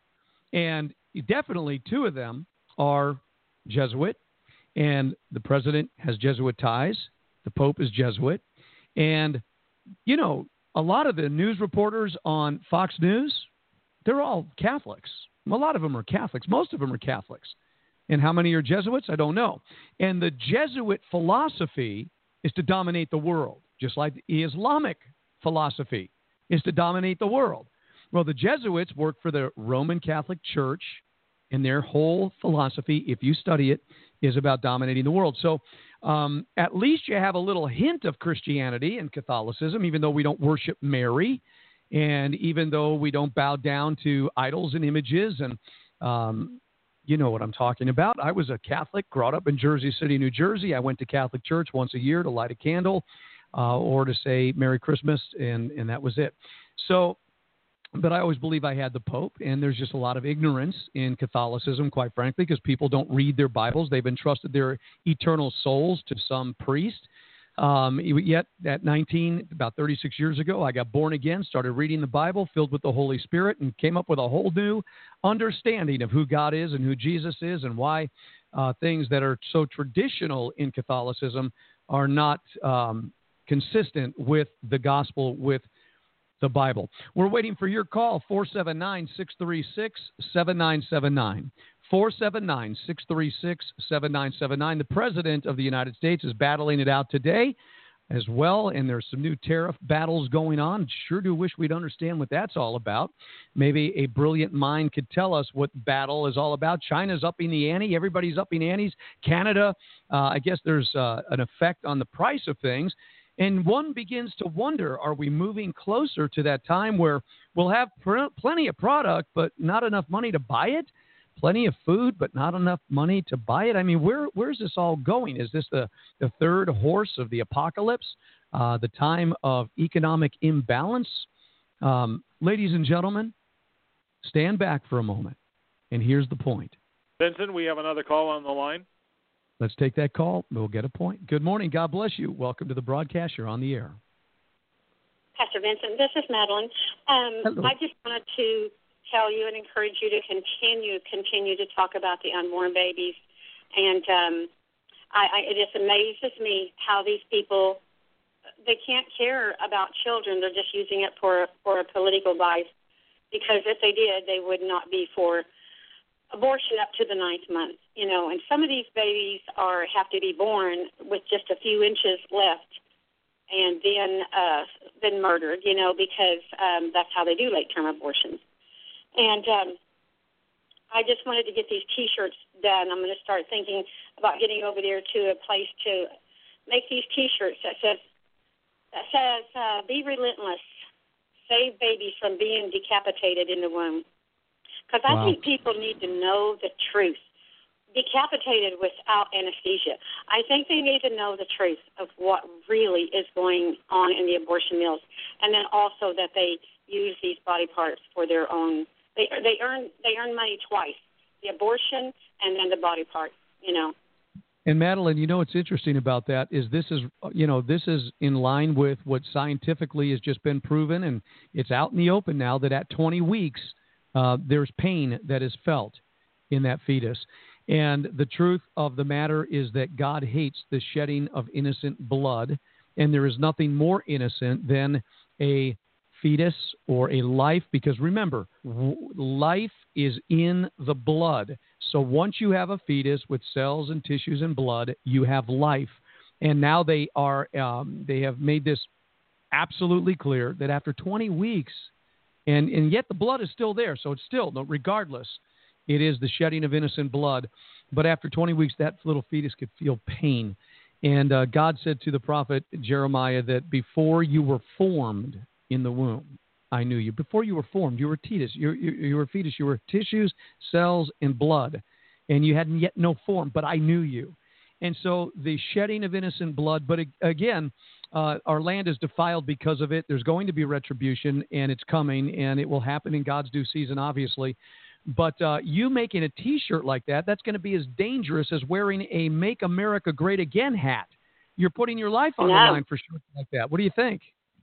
And definitely two of them are Jesuit, and the president has Jesuit ties. The Pope is Jesuit. And, you know, a lot of the news reporters on Fox News, they're all Catholics. A lot of them are Catholics. Most of them are Catholics. And how many are Jesuits? I don't know. And the Jesuit philosophy is to dominate the world, just like the Islamic philosophy is to dominate the world. Well, the Jesuits work for the Roman Catholic Church, and their whole philosophy, if you study it, is about dominating the world. So um, at least you have a little hint of Christianity and Catholicism, even though we don't worship Mary. And even though we don't bow down to idols and images, and um, you know what I'm talking about. I was a Catholic, brought up in Jersey City, New Jersey. I went to Catholic church once a year to light a candle uh, or to say Merry Christmas, and, and that was it. So, but I always believe I had the Pope, and there's just a lot of ignorance in Catholicism, quite frankly, because people don't read their Bibles. They've entrusted their eternal souls to some priest. Um, yet at nineteen, about thirty-six years ago, I got born again, started reading the Bible, filled with the Holy Spirit, and came up with a whole new understanding of who God is and who Jesus is, and why uh, things that are so traditional in Catholicism are not um, consistent with the gospel, with the Bible. We're waiting for your call, four seven nine, six three six, seven nine seven nine. four seven nine, six three six, seven nine seven nine. The President of the United States is battling it out today as well, and there's some new tariff battles going on. Sure do wish we'd understand what that's all about. Maybe a brilliant mind could tell us what battle is all about. China's upping the ante. Everybody's upping antes. Canada, uh, I guess there's uh, an effect on the price of things. And one begins to wonder, are we moving closer to that time where we'll have pr- plenty of product, but not enough money to buy it? Plenty of food, but not enough money to buy it? I mean, where where's this all going? Is this the, the third horse of the apocalypse, uh, the time of economic imbalance? Um, ladies and gentlemen, stand back for a moment, and here's the point. Vincent, we have another call on the line. Let's take that call. We'll get a point. Good morning. God bless you. Welcome to the broadcast. You're on the air. Pastor Vincent, this is Madeline. Um, Hello. I just wanted to tell you and encourage you to continue, continue to talk about the unborn babies. And um, I, I, it just amazes me how these people, they can't care about children. They're just using it for, for a political vice. Because if they did, they would not be for abortion up to the ninth month, you know. And some of these babies are have to be born with just a few inches left and then uh, been murdered, you know, because um, that's how they do late-term abortions. And um, I just wanted to get these T-shirts done. I'm going to start thinking about getting over there to a place to make these T-shirts that says, that says uh, be relentless, save babies from being decapitated in the womb. Because I Wow. think people need to know the truth. Decapitated without anesthesia. I think they need to know the truth of what really is going on in the abortion mills, and then also that they use these body parts for their own. They they earn they earn money twice: the abortion and then the body parts. You know. And Madeline, you know what's interesting about that is this is, you know, this is in line with what scientifically has just been proven, and it's out in the open now that at twenty weeks, uh, there's pain that is felt in that fetus. And the truth of the matter is that God hates the shedding of innocent blood, and there is nothing more innocent than a fetus or a life, because remember, w- life is in the blood. So once you have a fetus with cells and tissues and blood, you have life. And now they are um, they have made this absolutely clear that after twenty weeks, and, and yet the blood is still there, so it's still, regardless, it is the shedding of innocent blood. But after twenty weeks, that little fetus could feel pain. And uh, God said to the prophet Jeremiah that before you were formed in the womb, I knew you. Before you were formed, you were a fetus. You, you, you were a fetus. You were tissues, cells, and blood. And you hadn't yet no form, but I knew you. And so the shedding of innocent blood, but again, uh, our land is defiled because of it. There's going to be retribution, and it's coming, and it will happen in God's due season, obviously. But uh, you making a T-shirt like that, that's going to be as dangerous as wearing a Make America Great Again hat. You're putting your life on No. the line for shirts like that. What do you think?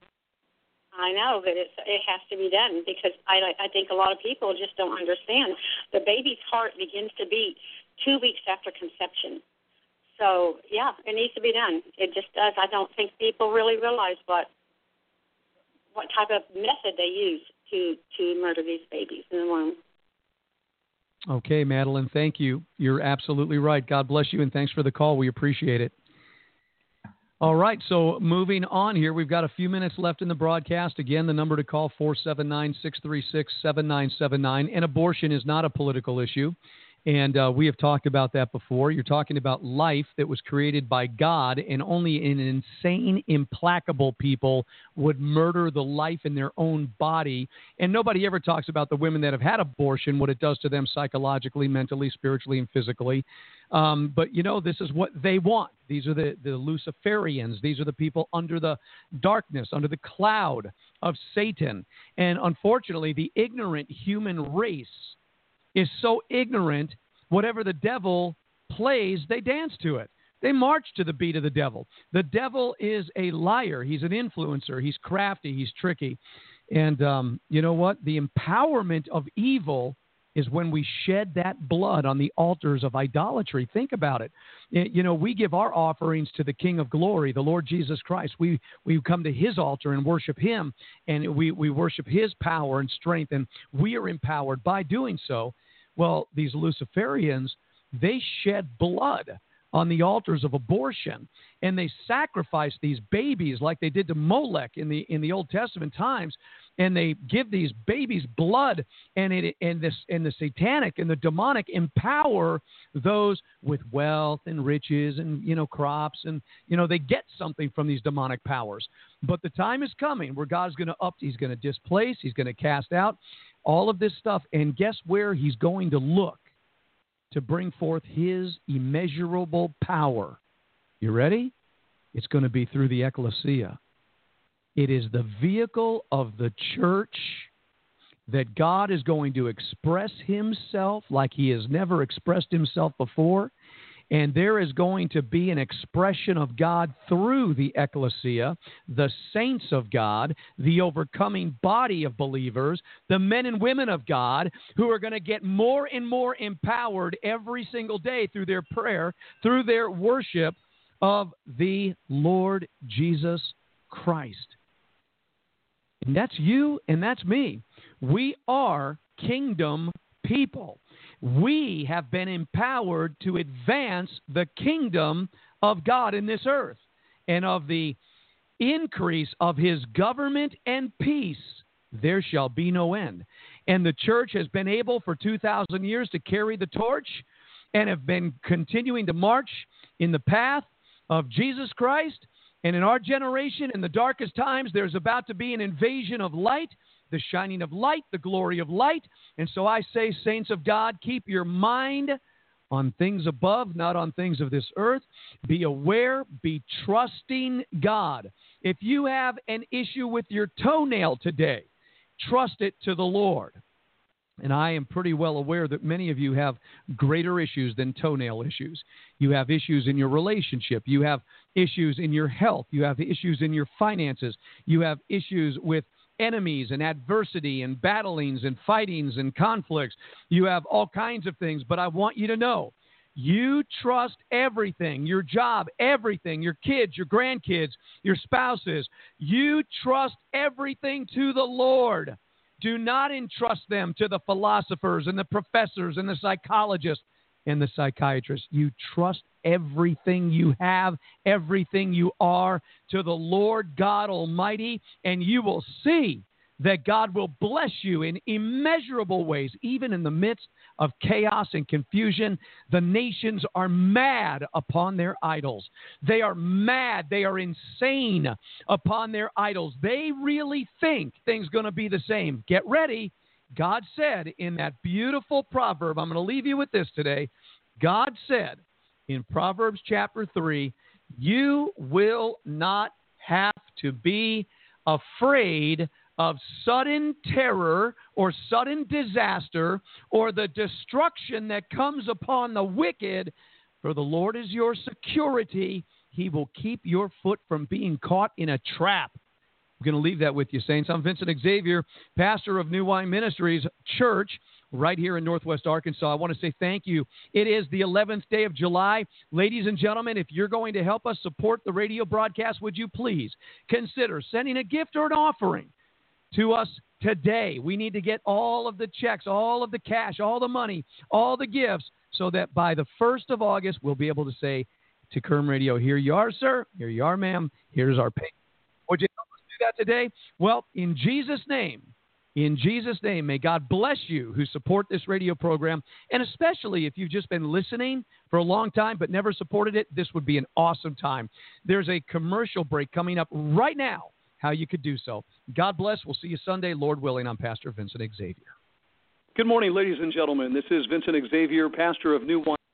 I know, but it's, it has to be done because I, I think a lot of people just don't understand. The baby's heart begins to beat two weeks after conception. So, yeah, it needs to be done. It just does. I don't think people really realize what what type of method they use to, to murder these babies in the womb. Okay, Madeline, thank you. You're absolutely right. God bless you, and thanks for the call. We appreciate it. All right, so moving on here, we've got a few minutes left in the broadcast. Again, the number to call, four seven nine, six three six, seven nine seven nine. And abortion is not a political issue, and uh, we have talked about that before. You're talking about life that was created by God, and only an insane, implacable people would murder the life in their own body. And nobody ever talks about the women that have had abortion, what it does to them psychologically, mentally, spiritually, and physically. Um, but, you know, this is what they want. These are the, the Luciferians. These are the people under the darkness, under the cloud of Satan. And unfortunately, the ignorant human race is so ignorant, whatever the devil plays, they dance to it. They march to the beat of the devil. The devil is a liar. He's an influencer. He's crafty. He's tricky. And um, you know what? The empowerment of evil is when we shed that blood on the altars of idolatry. Think about it. You know, we give our offerings to the King of Glory, the Lord Jesus Christ. We we come to his altar and worship him, and we, we worship his power and strength, and we are empowered by doing so. Well, these Luciferians, they shed blood on the altars of abortion, and they sacrifice these babies like they did to Molech in the in the Old Testament times, and they give these babies blood, and it and this and the satanic and the demonic empower those with wealth and riches and, you know, crops, and, you know, they get something from these demonic powers. But the time is coming where God's going to up, he's going to displace, he's going to cast out all of this stuff, and guess where he's going to look to bring forth his immeasurable power? You ready? It's going to be through the ecclesia. It is the vehicle of the church that God is going to express himself like he has never expressed himself before. And there is going to be an expression of God through the ecclesia, the saints of God, the overcoming body of believers, the men and women of God who are going to get more and more empowered every single day through their prayer, through their worship of the Lord Jesus Christ. And that's you and that's me. We are kingdom people. We have been empowered to advance the kingdom of God in this earth, and of the increase of his government and peace there shall be no end. And the church has been able for two thousand years to carry the torch and have been continuing to march in the path of Jesus Christ. And in our generation, in the darkest times, there's about to be an invasion of light, the shining of light, the glory of light. And so I say, saints of God, keep your mind on things above, not on things of this earth. Be aware, be trusting God. If you have an issue with your toenail today, trust it to the Lord. And I am pretty well aware that many of you have greater issues than toenail issues. You have issues in your relationship. You have issues in your health. You have issues in your finances. You have issues with enemies and adversity and battlings and fightings and conflicts. You have all kinds of things. But I want you to know, you trust everything, your job, everything, your kids, your grandkids, your spouses. You trust everything to the Lord. Do not entrust them to the philosophers and the professors and the psychologists and the psychiatrists. You trust everything you have, everything you are to the Lord God Almighty, and you will see that God will bless you in immeasurable ways, even in the midst of chaos and confusion. The nations are mad upon their idols. They are mad. They are insane upon their idols. They really think things are going to be the same. Get ready. God said in that beautiful proverb, I'm going to leave you with this today. God said in Proverbs chapter three, you will not have to be afraid of sudden terror or sudden disaster or the destruction that comes upon the wicked, for the Lord is your security. He will keep your foot from being caught in a trap. I'm going to leave that with you, saints. I'm Vincent Xavier, pastor of New Wine Ministries Church right here in Northwest Arkansas. I want to say thank you. It is the eleventh day of July. Ladies and gentlemen, if you're going to help us support the radio broadcast, would you please consider sending a gift or an offering to us today? We need to get all of the checks, all of the cash, all the money, all the gifts, so that by the first of August, we'll be able to say to Kerm Radio, here you are, sir. Here you are, ma'am. Here's our pay. Would you help us do that today? Well, in Jesus' name, in Jesus' name, may God bless you who support this radio program. And especially if you've just been listening for a long time but never supported it, this would be an awesome time. There's a commercial break coming up right now, how you could do so. God bless. We'll see you Sunday, Lord willing. I'm Pastor Vincent Xavier. Good morning, ladies and gentlemen. This is Vincent Xavier, pastor of New Wine